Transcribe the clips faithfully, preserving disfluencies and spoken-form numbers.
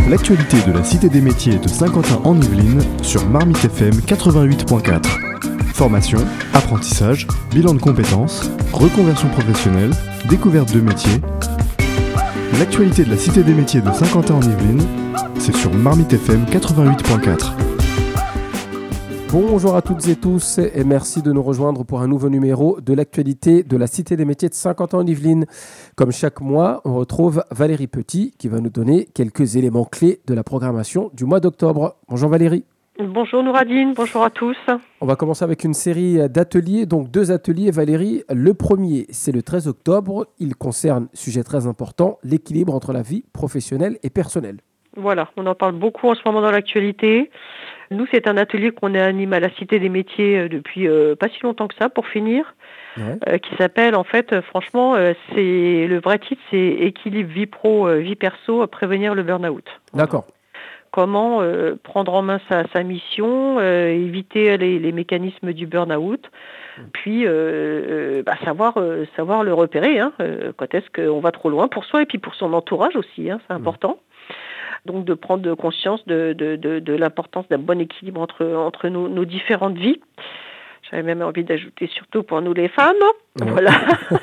L'actualité de la Cité des métiers de Saint-Quentin en Yvelines sur Marmite F M quatre-vingt-huit point quatre. Formation, apprentissage, bilan de compétences, reconversion professionnelle, découverte de métiers. L'actualité de la Cité des métiers de Saint-Quentin en Yvelines, c'est sur Marmite F M quatre-vingt-huit point quatre. Bonjour à toutes et tous et merci de nous rejoindre pour un nouveau numéro de l'actualité de la Cité des métiers de Saint-Quentin-en-Yvelines. Comme chaque mois, on retrouve Valérie Petit qui va nous donner quelques éléments clés de la programmation du mois d'octobre. Bonjour Valérie. Bonjour Nouradine, bonjour à tous. On va commencer avec une série d'ateliers, donc deux ateliers Valérie. Le premier, c'est le treize octobre. Il concerne, sujet très important, l'équilibre entre la vie professionnelle et personnelle. Voilà, on en parle beaucoup en ce moment dans l'actualité. Nous, c'est un atelier qu'on anime à la Cité des métiers depuis euh, pas si longtemps que ça, pour finir, ouais. euh, qui s'appelle, en fait, euh, franchement, euh, c'est le vrai titre, c'est Équilibre vie pro, euh, vie perso, euh, prévenir le burn-out. D'accord. Comment euh, prendre en main sa, sa mission, euh, éviter les, les mécanismes du burn-out, puis euh, euh, bah, savoir, euh, savoir le repérer, hein, euh, quand est-ce qu'on va trop loin pour soi et puis pour son entourage aussi, hein, c'est important. Mmh. Donc de prendre conscience de, de, de, de l'importance d'un bon équilibre entre, entre nos, nos différentes vies. J'avais même envie d'ajouter surtout pour nous les femmes. Ouais. Voilà.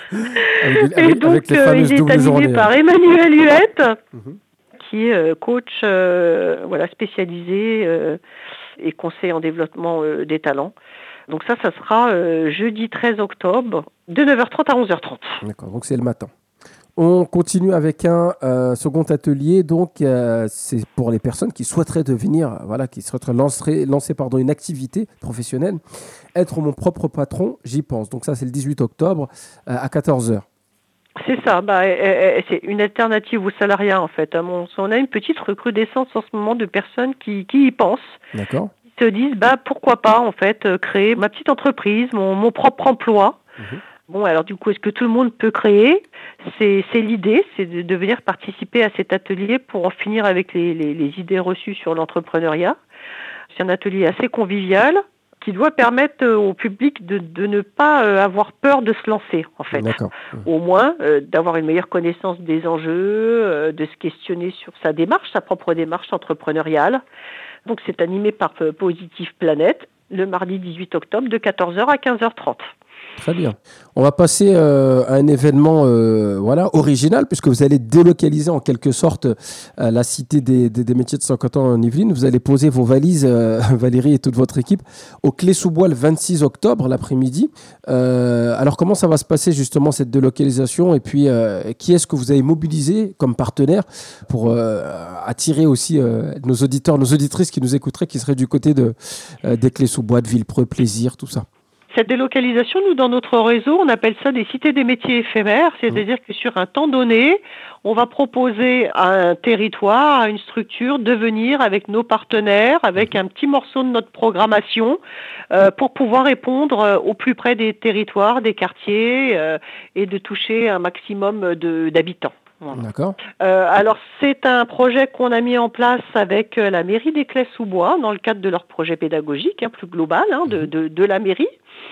avec, avec, et donc avec les euh, il est animé journées, par hein. Emmanuel Huette, mm-hmm. qui est euh, coach euh, voilà, spécialisé euh, et conseiller en développement euh, des talents. Donc ça, ça sera euh, jeudi treize octobre de neuf heures trente à onze heures trente. D'accord, donc c'est le matin. On continue avec un euh, second atelier, donc euh, c'est pour les personnes qui souhaiteraient devenir, voilà, qui souhaiteraient lancer, lancer pardon, une activité professionnelle. Être mon propre patron, j'y pense. Donc ça, c'est le dix-huit octobre euh, à quatorze heures. C'est ça, bah, c'est une alternative au salariat en fait. On a une petite recrudescence en ce moment de personnes qui, qui y pensent. D'accord. Qui se disent, bah, pourquoi pas en fait créer ma petite entreprise, mon, mon propre emploi. Mmh. Bon, alors du coup, est-ce que tout le monde peut créer ? C'est, c'est l'idée, c'est de, de venir participer à cet atelier pour en finir avec les, les, les idées reçues sur l'entrepreneuriat. C'est un atelier assez convivial qui doit permettre au public de, de ne pas avoir peur de se lancer, en fait. D'accord. Au moins, euh, d'avoir une meilleure connaissance des enjeux, euh, de se questionner sur sa démarche, sa propre démarche entrepreneuriale. Donc, c'est animé par Positive Planète, le mardi dix-huit octobre de quatorze heures à quinze heures trente. Très bien. On va passer euh, à un événement euh, voilà, original, puisque vous allez délocaliser en quelque sorte euh, la Cité des, des, des métiers de Saint-Quentin en Yvelines. Vous allez poser vos valises, euh, Valérie et toute votre équipe, au Clé-sous-Bois le vingt-six octobre, l'après-midi. Euh, alors, comment ça va se passer justement cette délocalisation ? Et puis, euh, qui est-ce que vous avez mobilisé comme partenaire pour euh, attirer aussi euh, nos auditeurs, nos auditrices qui nous écouteraient, qui seraient du côté de, euh, des Clés-sous-Bois, de Villepreux, Plaisir, tout ça ? Cette délocalisation, nous, dans notre réseau, on appelle ça des cités des métiers éphémères, c'est-à-dire que sur un temps donné, on va proposer à un territoire, à une structure, de venir avec nos partenaires, avec un petit morceau de notre programmation, euh, pour pouvoir répondre euh, au plus près des territoires, des quartiers, euh, et de toucher un maximum de, d'habitants. Voilà. D'accord. Euh, alors, c'est un projet qu'on a mis en place avec la mairie des Clés-sous-Bois, dans le cadre de leur projet pédagogique, hein, plus global, hein, de, de, de la mairie.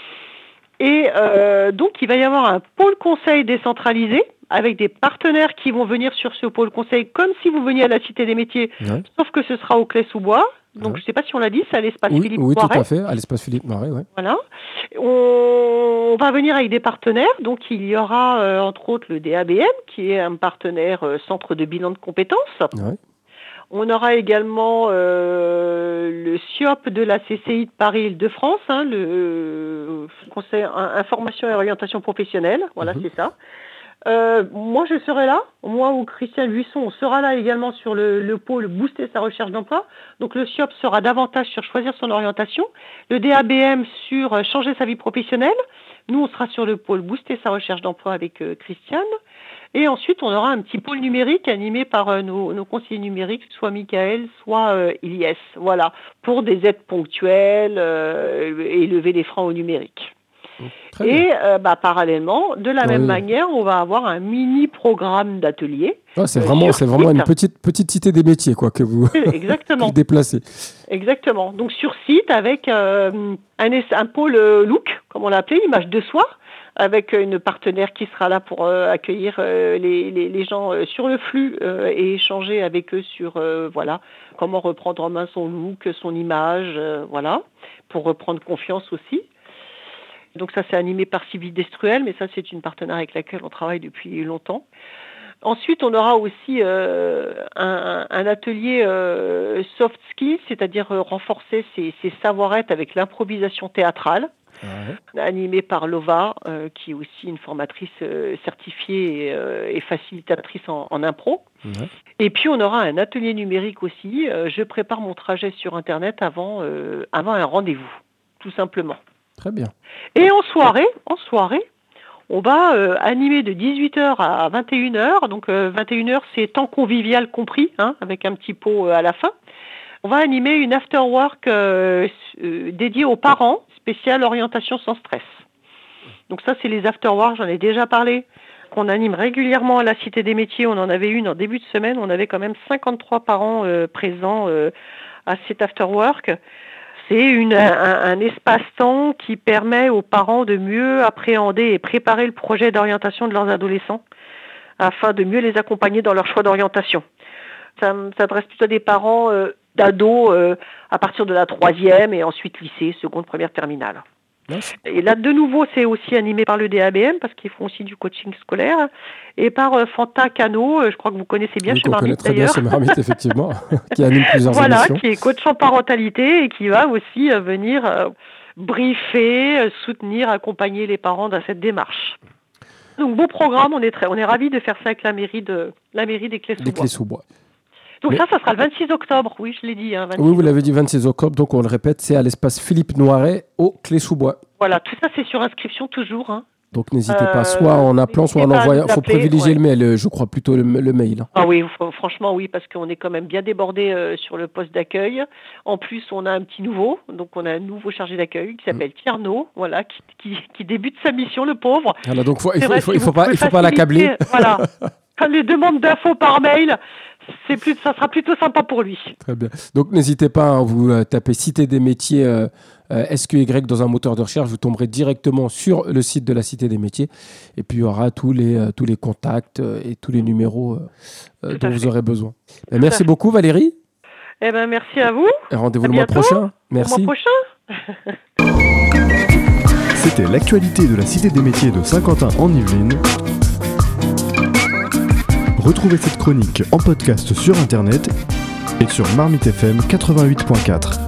Et euh, donc, il va y avoir un pôle conseil décentralisé avec des partenaires qui vont venir sur ce pôle conseil comme si vous veniez à la Cité des métiers, ouais. Sauf que ce sera au Clés-sous-Bois. Donc, ouais. Je ne sais pas si on l'a dit, c'est à l'espace oui, Philippe Oui, Noiret. tout à fait, à l'espace Philippe Noiret, oui. Voilà. On va venir avec des partenaires. Donc, il y aura, euh, entre autres, le D A B M, qui est un partenaire euh, centre de bilan de compétences. Ouais. On aura également euh, le S I O P de la C C I de Paris-Île-de-France, hein, le euh, Conseil Information et Orientation Professionnelle, voilà, mmh. c'est ça. Euh, moi, je serai là, moi ou Christian Buisson, on sera là également sur le, le pôle booster sa recherche d'emploi. Donc, le S I O P sera davantage sur choisir son orientation, le D A B M sur changer sa vie professionnelle. Nous, on sera sur le pôle booster sa recherche d'emploi avec euh, Christiane. Et ensuite, on aura un petit pôle numérique animé par euh, nos, nos conseillers numériques, soit Michael, soit euh, Ilyes, voilà, pour des aides ponctuelles euh, et lever les freins au numérique. Très et euh, bah, parallèlement, de la oui. même manière, on va avoir un mini programme d'atelier. Ah, c'est, euh, vraiment, c'est vraiment une petite, petite cité des métiers quoi, que vous, Exactement. vous déplacez. Exactement. Donc sur site avec euh, un, un pôle look, comme on l'a appelé, image de soi, avec une partenaire qui sera là pour euh, accueillir euh, les, les, les gens euh, sur le flux euh, et échanger avec eux sur euh, voilà comment reprendre en main son look, son image, euh, voilà, pour reprendre confiance aussi. Donc ça, c'est animé par Sylvie Destruel, mais ça, c'est une partenaire avec laquelle on travaille depuis longtemps. Ensuite, on aura aussi euh, un, un atelier euh, soft skills, c'est-à-dire euh, renforcer ses, ses savoir-être avec l'improvisation théâtrale, ouais. animé par Lova, euh, qui est aussi une formatrice euh, certifiée et, euh, et facilitatrice en, en impro. Ouais. Et puis, on aura un atelier numérique aussi. Euh, je prépare mon trajet sur Internet avant, euh, avant un rendez-vous, tout simplement. Très bien. Et en soirée, en soirée, on va euh, animer de dix-huit heures à vingt et une heures. Donc euh, vingt et une heures, c'est temps convivial compris, hein, avec un petit pot euh, à la fin. On va animer une after-work euh, euh, dédiée aux parents, spéciale orientation sans stress. Donc ça, c'est les after-work, j'en ai déjà parlé. On anime régulièrement à la Cité des Métiers. On en avait une en début de semaine. On avait quand même cinquante-trois parents euh, présents euh, à cet after-work. C'est une, un, un espace-temps qui permet aux parents de mieux appréhender et préparer le projet d'orientation de leurs adolescents afin de mieux les accompagner dans leur choix d'orientation. Ça s'adresse plutôt à des parents euh, d'ados euh, à partir de la troisième et ensuite lycée, seconde, première, terminale. Merci. Et là, de nouveau, c'est aussi animé par le D A B M parce qu'ils font aussi du coaching scolaire et par euh, Fanta Cano, euh, je crois que vous connaissez bien oui, chez Marmite très d'ailleurs. Bien chez Marmite, effectivement, qui anime plusieurs voilà, émissions. Voilà, qui est coach en parentalité et qui va aussi euh, venir euh, briefer, euh, soutenir, accompagner les parents dans cette démarche. Donc, beau programme, on est très, on est ravis de faire ça avec la mairie de la mairie des Clés-sous-Bois. Des Clés-sous-Bois. Donc Mais... ça, ça sera le vingt-six octobre, oui, je l'ai dit. Hein, oui, vous l'avez dit, vingt-six octobre, donc on le répète, c'est à l'espace Philippe Noiret, aux Clés-sous-Bois. Voilà, tout ça, c'est sur inscription toujours. Hein. Donc n'hésitez pas, soit en appelant, soit en envoyant. Il faut privilégier ouais. le mail, je crois, plutôt le, le mail. Hein. Ah oui, franchement, oui, parce qu'on est quand même bien débordé euh, sur le poste d'accueil. En plus, on a un petit nouveau, donc on a un nouveau chargé d'accueil qui s'appelle mmh. Tierno, voilà, qui, qui, qui débute sa mission, le pauvre. Voilà, donc faut, il ne faut, faut, faut, pas, il faut pas l'accabler. Voilà. Les demandes d'infos par mail, c'est plus, ça sera plutôt sympa pour lui. Très bien. Donc n'hésitez pas, hein, vous euh, tapez Cité des Métiers euh, euh, S Q Y dans un moteur de recherche, vous tomberez directement sur le site de la Cité des Métiers et puis il y aura tous les, euh, tous les contacts euh, et tous les numéros euh, dont vous aurez besoin. Et merci beaucoup Valérie. Eh ben, merci à vous. Et rendez-vous à le mois prochain. Merci. Le mois prochain. C'était l'actualité de la Cité des Métiers de Saint-Quentin en Yvelines. Retrouvez cette chronique en podcast sur Internet et sur Marmite F M quatre-vingt-huit point quatre.